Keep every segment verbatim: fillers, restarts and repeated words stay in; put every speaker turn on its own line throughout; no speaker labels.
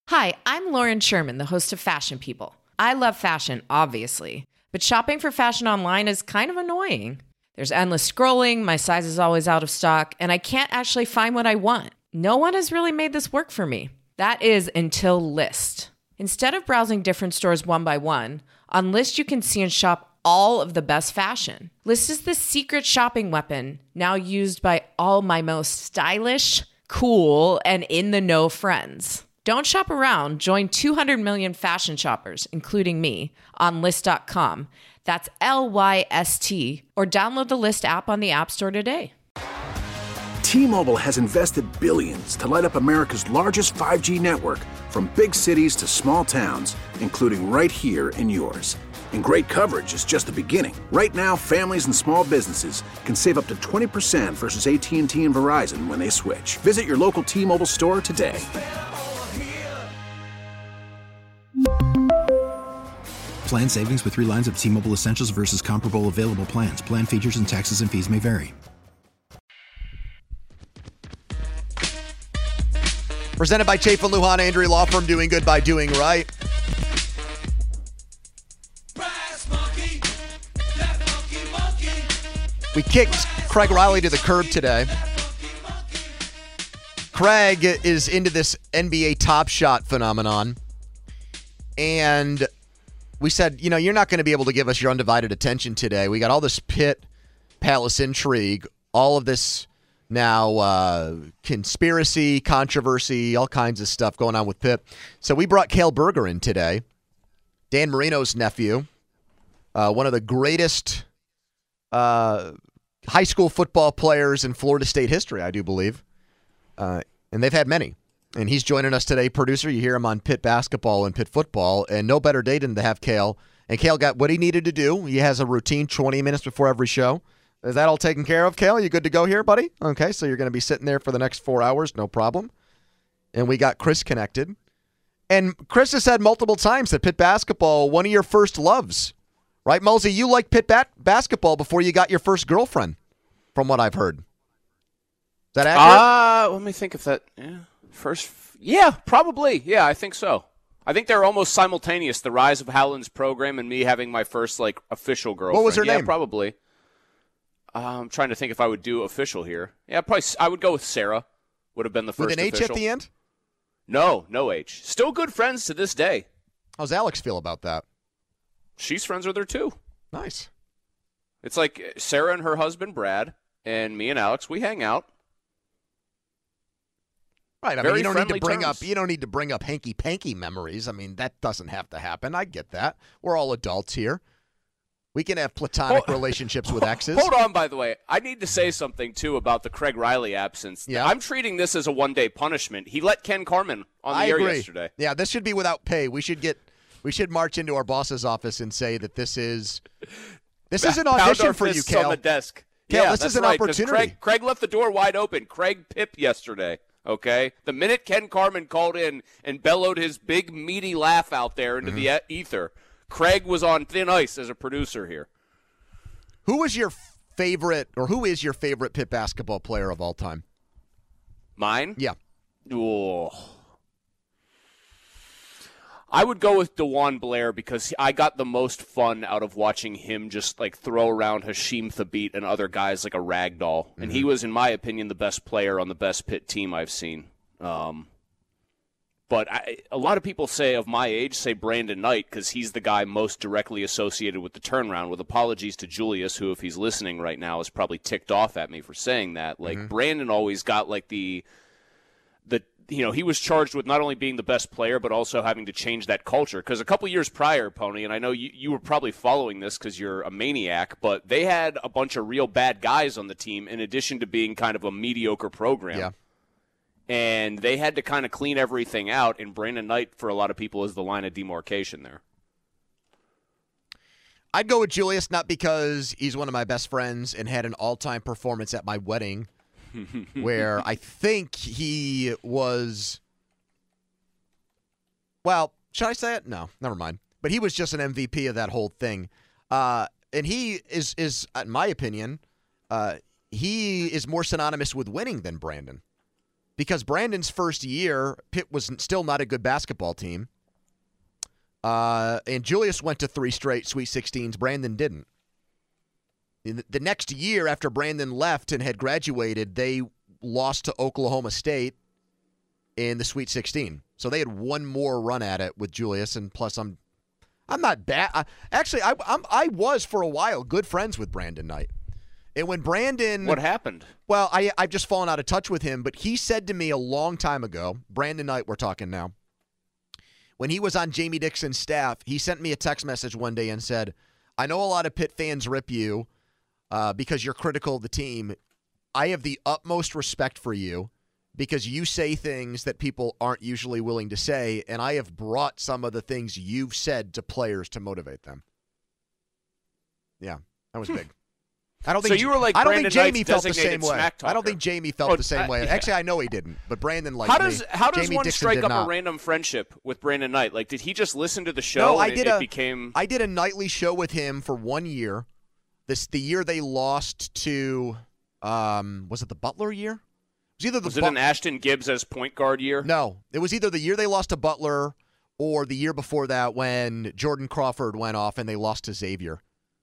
Hi, I'm Lauren Sherman, the host of Fashion People. I love fashion, obviously, but shopping for fashion online is kind of annoying. There's endless scrolling, my size is always out of stock, and I can't actually find what I want. No one has really made this work for me. That is until Lyst. Instead of browsing different stores one by one, on Lyst you can see and shop all of the best fashion. Lyst is the secret shopping weapon, now used by all my most stylish, cool, and in-the-know friends. Don't shop around. Join two hundred million fashion shoppers, including me, on Lyst dot com. That's L Y S T. Or download the Lyst app on the App Store today.
T-Mobile has invested billions to light up America's largest five G network, from big cities to small towns, including right here in yours. And great coverage is just the beginning. Right now, families and small businesses can save up to twenty percent versus A T and T and Verizon when they switch. Visit your local T-Mobile store today.
Plan savings with three lines of T-Mobile Essentials versus comparable available plans. Plan features and taxes and fees may vary.
Presented by Chafin Lujan, Andrea Law Firm, doing good by doing right. We kicked Craig Riley to the curb today. Craig is into this N B A Top Shot phenomenon. And we said, you know, you're not going to be able to give us your undivided attention today. We got all this Pitt Palace intrigue, all of this now uh, conspiracy, controversy, all kinds of stuff going on with Pitt. So we brought Cale Berger in today, Dan Marino's nephew, uh, one of the greatest uh, high school football players in Florida State history, I do believe. Uh, and they've had many. And he's joining us today, producer. You hear him on Pitt basketball and Pitt football, and no better day than to have Cale. And Cale got what he needed to do. He has a routine twenty minutes before every show. Is that all taken care of, Cale? You good to go here, buddy? Okay, so you're going to be sitting there for the next four hours, no problem. And we got Chris connected. And Chris has said multiple times that Pitt basketball, one of your first loves. Right, Mulsey? You liked Pitt bat- basketball before you got your first girlfriend, from what I've heard. Is that accurate?
Uh, let me think if that, yeah. First, yeah, probably. Yeah, I think so. I think they're almost simultaneous, the rise of Howland's program and me having my first, like, official girlfriend.
What was her
yeah,
name?
Probably. Uh, I'm trying to think if I would do official here. Yeah, probably. I would go with Sarah. Would have been the first
With an H
official.
at the end?
No, no H. Still good friends to this day.
How's Alex feel about that?
She's friends with her, too.
Nice.
It's like Sarah and her husband, Brad, and me and Alex, we hang out.
Right, I
Very
mean, you don't need to
friendly
bring
terms.
up you don't need to bring up hanky-panky memories. I mean, that doesn't have to happen. I get that. We're all adults here. We can have platonic
Hold-
relationships with exes.
Hold on, by the way. I need to say something, too, about the Craig Riley absence.
Yeah.
I'm treating this as a one-day punishment. He let Ken Carman on the
I
air
agree.
yesterday.
Yeah, this should be without pay. We should get we should march into our boss's office and say that this is this is an
Pound
audition
our
for you,
fists
Cale.
on the desk.
Cale,
yeah,
this
that's
is an
right, 'cause
opportunity.
Craig, Craig left the door wide open. Craig Pip yesterday. Okay, the minute Ken Carman called in and bellowed his big meaty laugh out there into
Mm-hmm.
the ether, Craig was on thin ice as a producer here.
Who was your favorite, or who is your favorite Pitt basketball player of all time?
Mine?
Yeah.
Oh. I would go with DeJuan Blair because I got the most fun out of watching him just like throw around Hashim Thabit and other guys like a rag doll. And he was, in my opinion, the best player on the best Pitt team I've seen. Um, but I, a lot of people say of my age say Brandon Knight because he's the guy most directly associated with the turnaround. With apologies to Julius, who, if he's listening right now, is probably ticked off at me for saying that. Like Brandon always got like the the you know, he was charged with not only being the best player, but also having to change that culture. Because a couple years prior, Pony, and I know you, you were probably following this because you're a maniac, but they had a bunch of real bad guys on the team in addition to being kind of a mediocre program.
Yeah.
And they had to kind of clean everything out, and Brandon Knight, for a lot of people, is the line of demarcation there.
I'd go with Julius, not because he's one of my best friends and had an all-time performance at my wedding, where I think he was, well, should I say it? No, never mind. But he was just an M V P of that whole thing. Uh, and he is, is, in my opinion, uh, he is more synonymous with winning than Brandon. because Brandon's first year, Pitt was still not a good basketball team. Uh, and Julius went to three straight Sweet sixteens. Brandon didn't. In the next year after Brandon left and had graduated, they lost to Oklahoma State in the Sweet sixteen. So they had one more run at it with Julius, and plus I'm I'm not bad. I, actually, I I'm, I was for a while good friends with Brandon Knight. And when Brandon...
What happened?
Well, I, I've just fallen out of touch with him, but he said to me a long time ago, Brandon Knight we're talking now, when he was on Jamie Dixon's staff, he sent me a text message one day and said, I know a lot of Pitt fans rip you uh, because you're critical of the team. I have the utmost respect for you because you say things that people aren't usually willing to say, and I have brought some of the things you've said to players to motivate them. Yeah, that was big. I don't think
so you were like
I don't
Brandon
think Jamie
Knight's
felt the same way.
smack talker.
I don't think Jamie felt
Oh,
the same
I-
way.
yeah.
Actually, I know he didn't, but Brandon liked
How does
me.
how does
Jamie
one
Dixon
strike
did
up
not.
a random friendship with Brandon Knight? Like, did he just listen to the show
No,
and
I did
it,
a
it became?
I did a nightly show with him for one year. This the year they lost to um was it the Butler year? It was either the
Was it
Bu-
an Ashton Gibbs as point guard year?
No, it was either the year they lost to Butler or the year before that when Jordan Crawford went off and they lost to Xavier.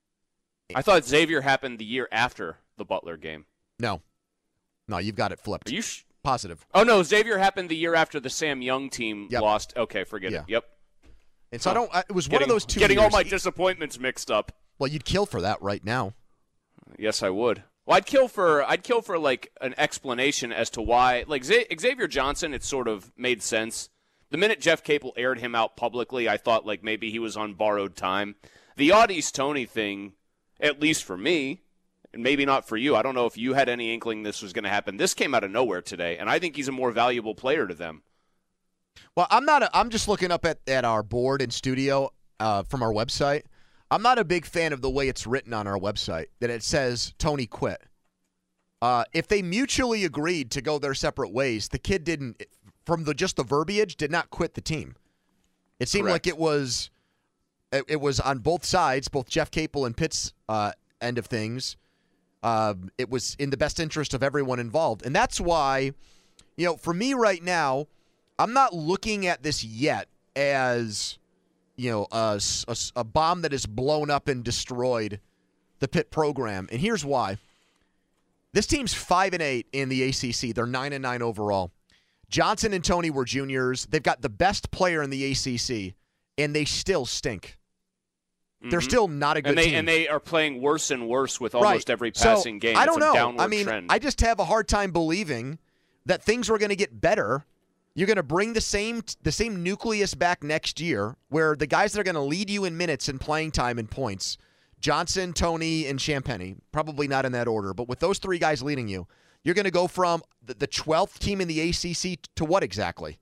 I thought Xavier happened the year after the Butler game.
No. No, you've got it flipped.
Are you sh-
Positive.
Oh no, Xavier happened the year after the Sam Young team
Yep.
lost. Okay, forget
Yeah.
it. Yep.
And so I don't I, it was
Getting,
one of those two
getting
years.
all my disappointments mixed up.
Well, you'd kill for that right now.
Yes, I would. Well, I'd kill for I'd kill for like an explanation as to why. Like Z- Xavier Johnson, it sort of made sense. The minute Jeff Capel aired him out publicly, I thought like maybe he was on borrowed time. The Audis Tony thing, at least for me, and maybe not for you. I don't know if you had any inkling this was going to happen. This came out of nowhere today, and I think he's a more valuable player to them.
Well, I'm not. A, I'm just looking up at, at our board in studio uh, from our website. I'm not a big fan of the way it's written on our website that it says Tony quit. Uh, if they mutually agreed to go their separate ways, the kid didn't. From the just the verbiage, did not quit the team. It seemed
Correct.
like it was. It, it was on both sides, both Jeff Capel and Pitt's uh, end of things. Uh, it was in the best interest of everyone involved, and that's why, you know, for me right now, I'm not looking at this yet as, you know, a, a, a bomb that has blown up and destroyed the Pitt program. And here's why. This team's five and eight in the A C C. They're nine and nine overall. Johnson and Tony were juniors. They've got the best player in the A C C, and they still stink. They're
Mhm.
still not a good
and they
team.
and they are playing worse and worse with almost
Right.
every passing
so,
game.
I don't
it's a
know.
downward
I mean,
trend.
I just have a hard time believing that things were going to get better. You're going to bring the same the same nucleus back next year, where the guys that are going to lead you in minutes and playing time and points, Johnson, Tony, and Champagny, probably not in that order, but with those three guys leading you, you're going to go from the, the twelfth team in the A C C to what exactly?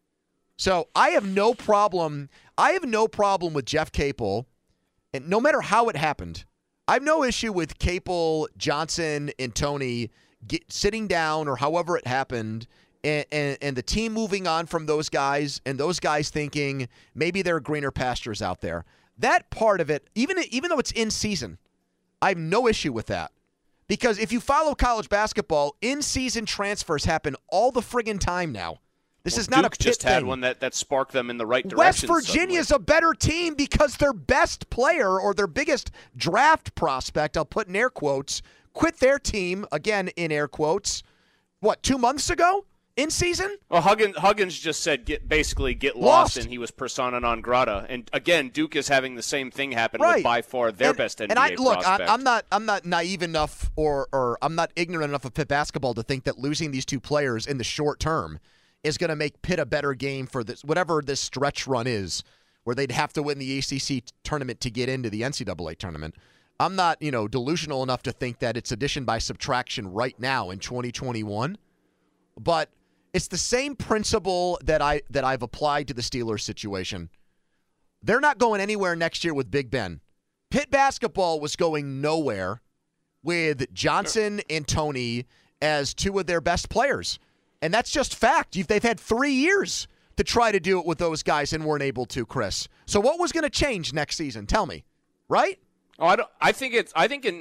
So I have no problem. I have no problem with Jeff Capel. And no matter how it happened, I have no issue with Capel, Johnson, and Tony get, sitting down or however it happened and, and, and the team moving on from those guys and those guys thinking maybe there are greener pastures out there. That part of it, even, even though it's in season, I have no issue with that. Because if you follow college basketball, in-season transfers happen all the friggin' time now. This
Well,
is not
Duke
a Pitt
just had
thing.
one that, that sparked them in the right
West
direction.
Virginia's
suddenly.
a better team because their best player or their biggest draft prospect, I'll put in air quotes, quit their team, again in air quotes, what, two months ago in season?
Well, Huggins, Huggins just said get basically get
Lost.
lost, and he was persona non grata. And again, Duke is having the same thing happen
Right.
with by far their
and,
best N B A
and I, look,
prospect.
I, I'm not I'm not naive enough or or I'm not ignorant enough of Pitt basketball to think that losing these two players in the short term is going to make Pitt a better game for this whatever this stretch run is, where they'd have to win the A C C tournament to get into the N C double A tournament. I'm not, you know, delusional enough to think that it's addition by subtraction right now in twenty twenty-one, but it's the same principle that I that I've applied to the Steelers situation. They're not going anywhere next year with Big Ben. Pitt basketball was going nowhere with Johnson and Tony as two of their best players. And that's just fact. You've, they've had three years to try to do it with those guys and weren't able to, Chris. So what was going to change next season? Tell me. Right?
Oh, I don't. I think it's. I think in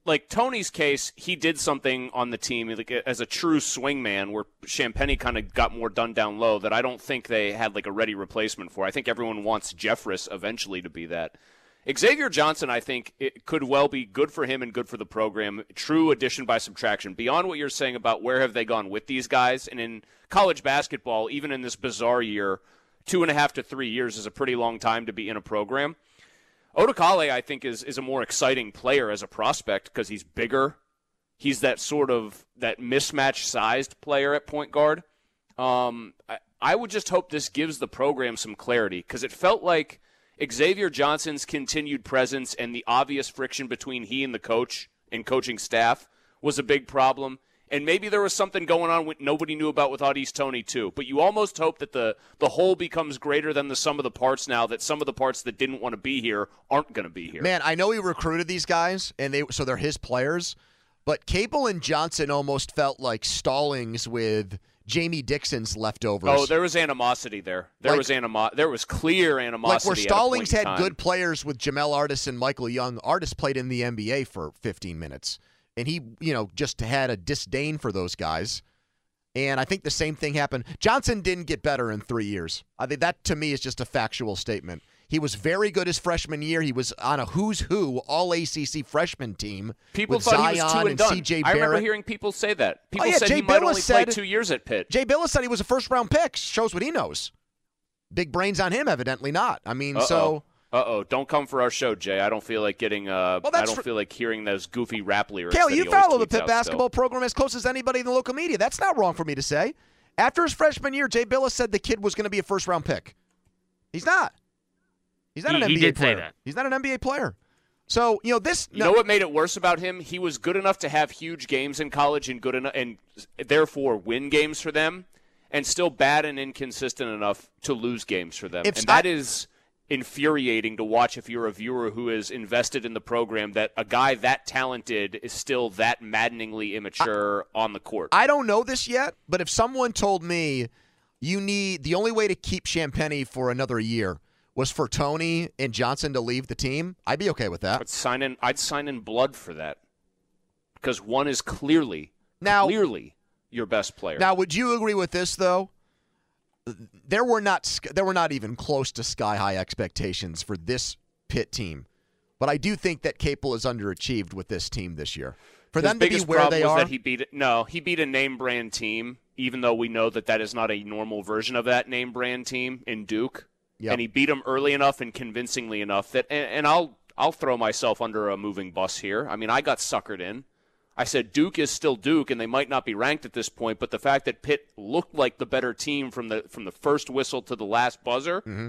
like Tony's case, he did something on the team like, as a true swingman where Champagnie kind of got more done down low that I don't think they had like a ready replacement for. I think everyone wants Jeffress eventually to be that. Xavier Johnson, I think, it could well be good for him and good for the program. True addition by subtraction. Beyond what you're saying about where have they gone with these guys, and in college basketball, even in this bizarre year, two and a half to three years is a pretty long time to be in a program. Odukale, I think, is is a more exciting player as a prospect because he's bigger. He's that sort of that mismatch-sized player at point guard. Um, I, I would just hope this gives the program some clarity because it felt like Xavier Johnson's continued presence and the obvious friction between he and the coach and coaching staff was a big problem. And maybe there was something going on with nobody knew about with Au'Diese Toney too. But you almost hope that the, the whole becomes greater than the sum of the parts now, that some of the parts that didn't want to be here aren't going to be here.
Man, I know he recruited these guys, and they so they're his players. But Capel and Johnson almost felt like Stallings with Jamie Dixon's leftovers.
Oh, there was animosity there. There
like,
was animo- There was clear animosity.
Like where Stallings had
time.
good players with Jamel Artis and Michael Young. Artis played in the N B A for fifteen minutes, and he, you know, just had a disdain for those guys. And I think the same thing happened. Johnson didn't get better in three years. I think that to me is just a factual statement. He was very good his freshman year. He was on a who's who all A C C freshman team.
People
with
thought
Zion
he was two and,
and
done.
C J
I remember
Barrett.
hearing people say that. People
oh, yeah,
said
Jay
he might
Billis
only
said,
play two years at Pitt.
Jay Billis said he was a first-round pick. Shows what he knows. Big brains on him, evidently not. I mean,
Uh-oh.
so...
Uh-oh, don't come for our show, Jay. I don't feel like getting. Uh,
well,
I don't
for...
feel like hearing those goofy rap lyrics.
Kale,
that
you
he always
follow the
tweets
Pitt
out
basketball
still.
program as close as anybody in the local media. That's not wrong for me to say. After his freshman year, Jay Billis said the kid was going to be a first-round pick. He's not. He's not
he,
an
he
N B A
did
player.
say that.
He's not an N B A player. So, you know, this...
You
no,
know what made it worse about him? He was good enough to have huge games in college and good enough, and therefore win games for them, and still bad and inconsistent enough to lose games for them.
If
and that
I,
is infuriating to watch if you're a viewer who is invested in the program, that a guy that talented is still that maddeningly immature I, on the court.
I don't know this yet, but if someone told me you need the only way to keep Champagnie for another year was for Toney and Johnson to leave the team, I'd be okay with that.
I'd sign in, I'd sign in blood for that because one is clearly,
now,
clearly your best player.
Now, would you agree with this, though? There were not there were not even close to sky-high expectations for this Pitt team. But I do think that Capel has underachieved with this team this year. For
His
them to be
biggest
where
problem
they
was
are.
that he beat no, he beat a name brand team, even though we know that that is not a normal version of that name brand team in Duke.
Yep.
And he beat them early enough and convincingly enough that, and, and I'll I'll throw myself under a moving bus here. I mean, I got suckered in. I said Duke is still Duke, and they might not be ranked at this point, but the fact that Pitt looked like the better team from the from the first whistle to the last buzzer
mm-hmm.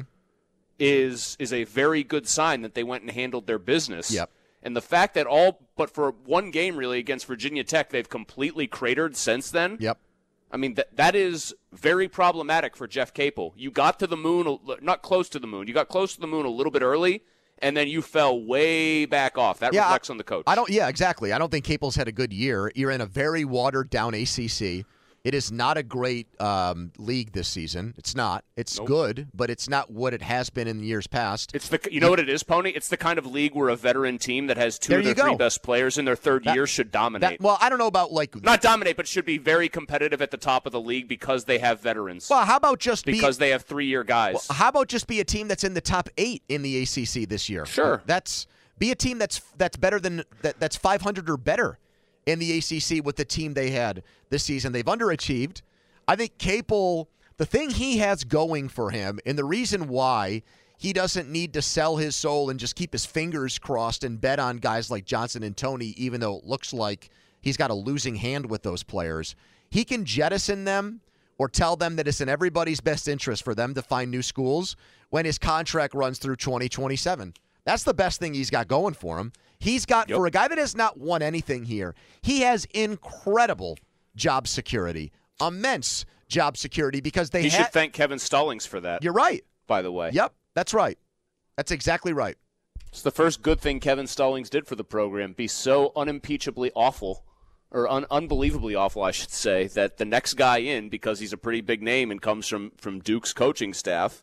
is is a very good sign that they went and handled their business.
Yep.
And the fact that all but for one game really against Virginia Tech, they've completely cratered since then.
Yep.
I mean, that that is very problematic for Jeff Capel. You got to the moon, not close to the moon. You got close to the moon a little bit early, and then you fell way back off. That
yeah,
reflects
I,
on the coach.
I don't. Yeah, exactly. I don't think Capel's had a good year. You're in a very watered-down A C C. It is not a great um, league this season. It's not. It's
Nope.
good, but it's not what it has been in years past.
It's the you know what it is, Pony? It's the kind of league where a veteran team that has two
There
of their
you go.
three best players in their third
That-
year should
That,
dominate.
well, I don't know about like.
Not dominate, but should be very competitive at the top of the league because they have veterans.
Well, how about just
because
be,
they have three-year guys.
Well, how about just be a team that's in the top eight in the A C C this year?
Sure.
That's be a team that's that's better than that. That's five hundred or better in the A C C with the team they had this season. They've underachieved. I think Capel, the thing he has going for him, and the reason why he doesn't need to sell his soul and just keep his fingers crossed and bet on guys like Johnson and Toney, even though it looks like he's got a losing hand with those players. He can jettison them or tell them that it's in everybody's best interest for them to find new schools when his contract runs through twenty twenty-seven. That's the best thing he's got going for him. He's got, yep. for a guy that has not won anything here, he has incredible job security. Immense job security because they
He
ha-
should thank Kevin Stallings for that.
You're right.
By the way.
Yep, that's right. That's exactly right.
It's the first good thing Kevin Stallings did for the program, be so unimpeachably awful, or un- unbelievably awful, I should say, that the next guy in, because he's a pretty big name and comes from, from Duke's coaching staff,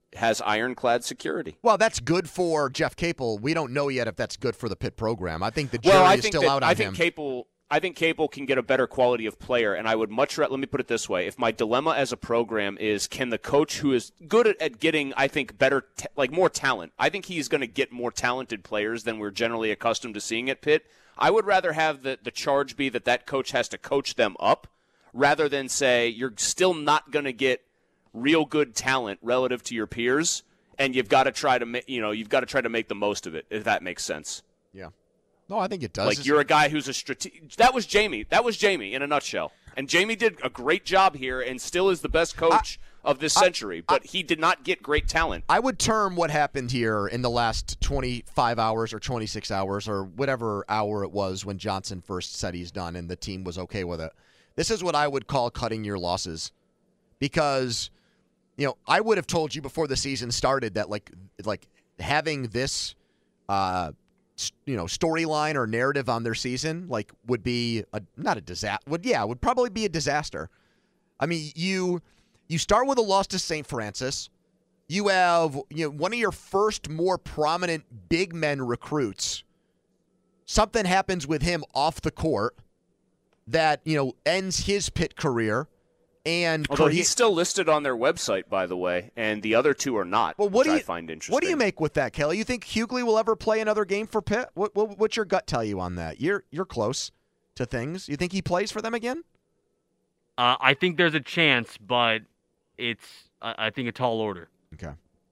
has ironclad security.
Well, that's good for Jeff Capel. We don't know yet if that's good for the Pitt program. I think the jury
well, I
is
think
still
that,
out on
I think
him.
Capel, I think Capel can get a better quality of player, and I would much rather, let me put it this way, if my dilemma as a program is can the coach who is good at, at getting, I think, better, t- like more talent, I think he's going to get more talented players than we're generally accustomed to seeing at Pitt. I would rather have the, the charge be that that coach has to coach them up rather than say you're still not going to get real good talent relative to your peers, and you've got to try to ma- you know you've got to try to make the most of it, if that makes sense.
Yeah. No, I think it does.
Like you're a guy who's a strate- That was Jamie. That was Jamie in a nutshell. And Jamie did a great job here and still is the best coach I, of this I, century, but I, he did not get great talent.
I would term what happened here in the last twenty-five hours or twenty-six hours or whatever hour it was when Johnson first said he's done and the team was okay with it. This is what I would call cutting your losses. Because, you know, I would have told you before the season started that like like having this uh you know, storyline or narrative on their season, like, would be a, not a disaster. Would yeah, would probably be a disaster. I mean, you you start with a loss to Saint Francis. You have you know one of your first more prominent big men recruits. Something happens with him off the court that you know ends his Pitt career. And
although
career-
he's still listed on their website, by the way, and the other two are not,
well, what
which
do you,
I find interesting.
What do you make with that, Kelly? You think Hughley will ever play another game for Pitt? What, what, what's your gut tell you on that? You're you're close to things. You think he plays for them again?
Uh, I think there's a chance, but it's uh, I think a tall order.
Okay.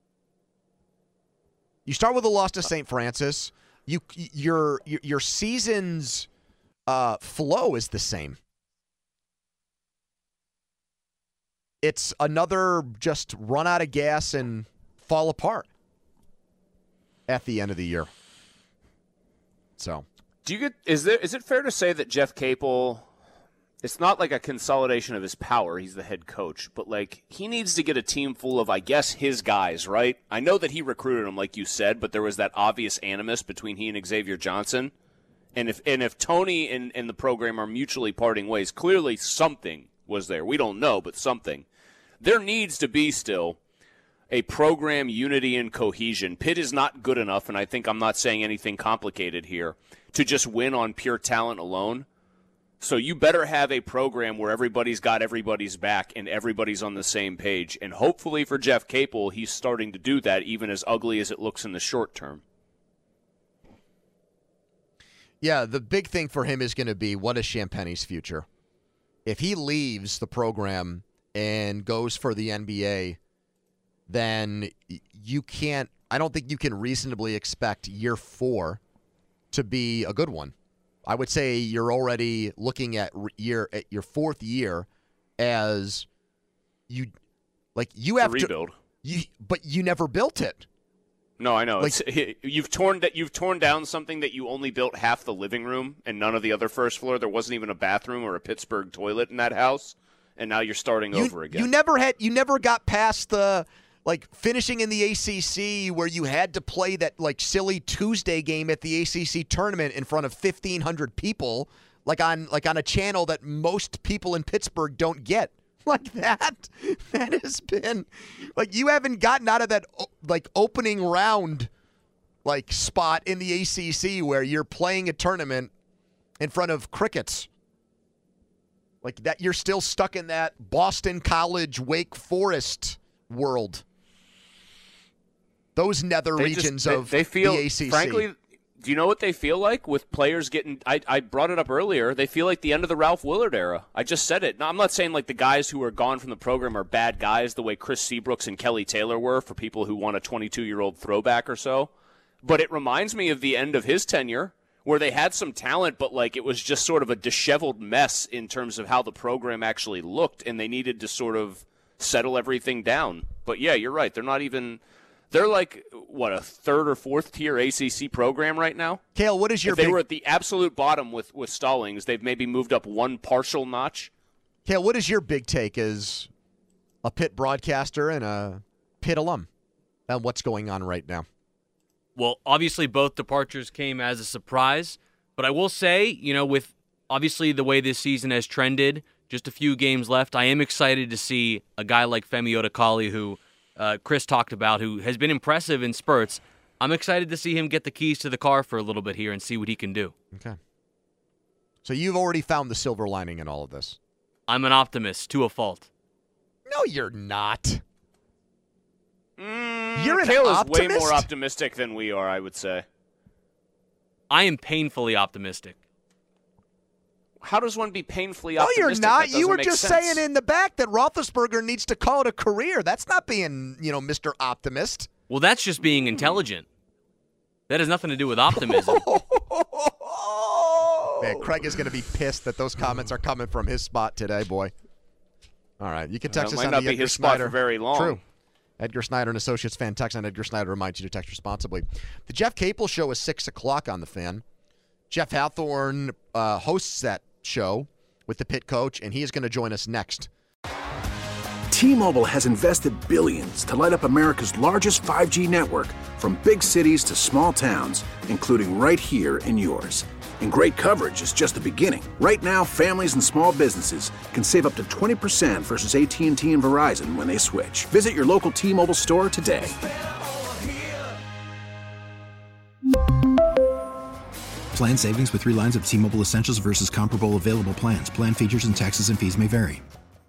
You start with a loss to Saint Francis. You your your, your season's uh, flow is the same. It's another just run out of gas and fall apart at the end of the year. So,
do you get is there is it fair to say that Jeff Capel, it's not like a consolidation of his power, he's the head coach, but like he needs to get a team full of, I guess, his guys, right? I know that he recruited them like you said, but there was that obvious animus between he and Xavier Johnson. And if and if Tony and, and the program are mutually parting ways, clearly something was there. We don't know, but something. There needs to be still a program unity and cohesion. Pitt is not good enough, and I think I'm not saying anything complicated here, to just win on pure talent alone. So you better have a program where everybody's got everybody's back and everybody's on the same page. And hopefully for Jeff Capel, he's starting to do that, even as ugly as it looks in the short term.
Yeah, the big thing for him is going to be, what is Champagne's future? If he leaves the program and goes for the N B A, then you can't, I don't think you can reasonably expect year four to be a good one. I would say you're already looking at year at your fourth year as you, like you have
to rebuild.
To, you, but you never built it.
No, I know.
Like,
it's, you've torn that. You've torn down something that you only built half the living room and none of the other first floor. There wasn't even a bathroom or a Pittsburgh toilet in that house, and now you're starting
you,
over again.
You never had. You never got past the like finishing in the A C C where you had to play that like silly Tuesday game at the A C C tournament in front of fifteen hundred people, like on like on a channel that most people in Pittsburgh don't get. Like that, that has been, like, you haven't gotten out of that, like, opening round, like, spot in the A C C where you're playing a tournament in front of crickets. Like, that, you're still stuck in that Boston College, Wake Forest world. Those nether
they
regions
just, they,
of
they feel,
the A C C.
Frankly, do you know what they feel like with players getting I, – I brought it up earlier. They feel like the end of the Ralph Willard era. I just said it. Now, I'm not saying like the guys who are gone from the program are bad guys the way Chris Seabrooks and Kelly Taylor were for people who want a twenty-two-year-old throwback or so. But it reminds me of the end of his tenure where they had some talent, but like it was just sort of a disheveled mess in terms of how the program actually looked, and they needed to sort of settle everything down. But, yeah, you're right. They're not even – they're like, what, a third or fourth tier A C C program right now?
Kale, what is your
if they
big...
were at the absolute bottom with, with Stallings, they've maybe moved up one partial notch.
Kale, what is your big take as a Pitt broadcaster and a Pitt alum on what's going on right now?
Well, obviously both departures came as a surprise, but I will say, you know, with obviously the way this season has trended, just a few games left, I am excited to see a guy like Femi Odekale who uh, Chris talked about, who has been impressive in spurts. I'm excited to see him get the keys to the car for a little bit here and see what he can do.
Okay. So you've already found the silver lining in all of this.
I'm an optimist to a fault.
No, you're not.
Mm,
You're an
Kayla's
optimist?
way more optimistic than we are, I would say.
I am painfully optimistic.
How does one be painfully
No,
optimistic?
you're not.
That doesn't
You were
make
just
sense.
saying in the back that Roethlisberger needs to call it a career. That's not being, you know, Mister Optimist.
Well, that's just being intelligent. That has nothing to do with optimism.
Man, Craig is going to be pissed that those comments are coming from his spot today, boy. All right, you can text
That
us
might
on
not
the
be
Edgar
his spot
Snyder.
for very long.
True. Edgar Snyder and Associates fan text on Edgar Snyder reminds you to text responsibly. The Jeff Capel Show is six o'clock on the Fan. Jeff Hathorn uh, hosts that show with the pit coach, and he is going to join us next.
T-Mobile has invested billions to light up America's largest five G network, from big cities to small towns, including right here in yours. And great coverage is just the beginning. Right now, families and small businesses can save up to twenty percent versus A T and T and Verizon when they switch. Visit your local T-Mobile store today.
Plan savings with three lines of T-Mobile Essentials versus comparable available plans. Plan features and taxes and fees may vary.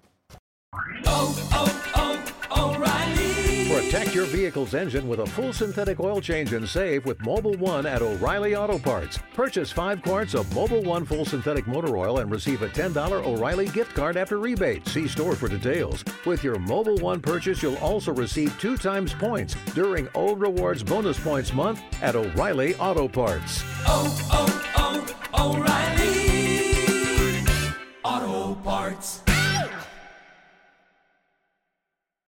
Protect your vehicle's engine with a full synthetic oil change and save with Mobil one at O'Reilly Auto Parts. Purchase five quarts of Mobil one full synthetic motor oil and receive a ten dollars O'Reilly gift card after rebate. See store for details. With your Mobil one purchase, you'll also receive two times points during O Rewards Bonus Points Month at O'Reilly Auto Parts.
Oh, oh, oh, O'Reilly Auto Parts.